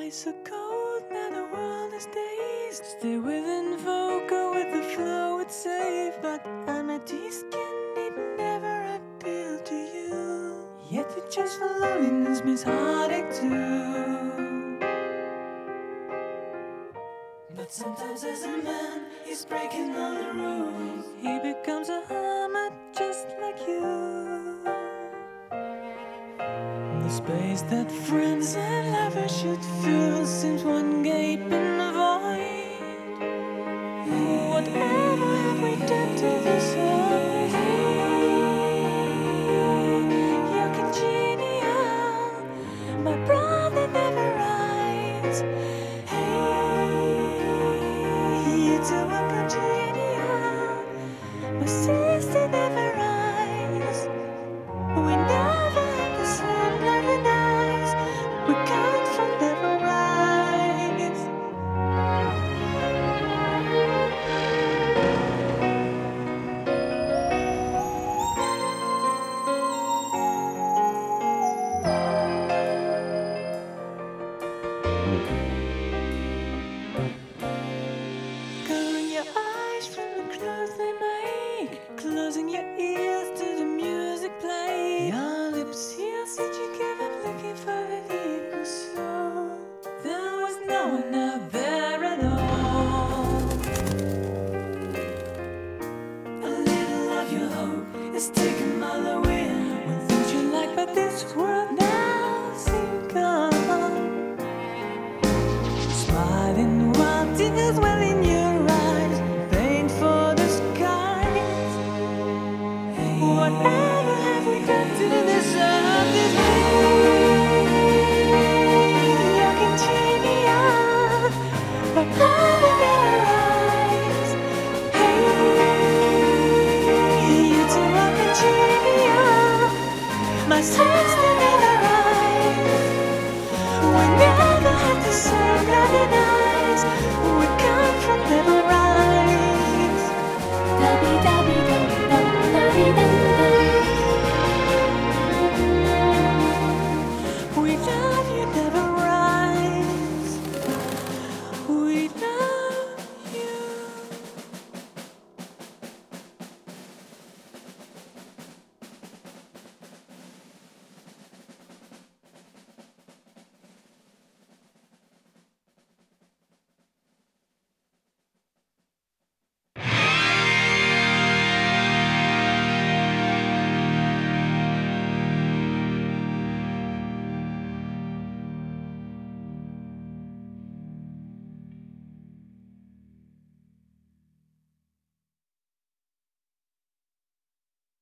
ice so cold, now the world is dazed. Stay within vocal with the flow, it's safe. But amethyst skin, it never appealed to you. Yet you chose for loneliness, Miss Heartache too. But sometimes as a man, he's breaking all the rules. He becomes a hermit just like you. The space that friends and lovers should fill seems one gaping void. Whatever have we done to deserve you're congenial, my brother never rise. You two are congenial, my sister never rise. We never had the same blood and eyes. We can't forever rise. Covering your eyes from the clothes they make, closing your ears to the music play. Your lips sealed, said you gave up looking for the equal soul. There was no one out there at all. A little of your hope is taken by the wind. When things you like but this world now seem gone. Smiling while tears well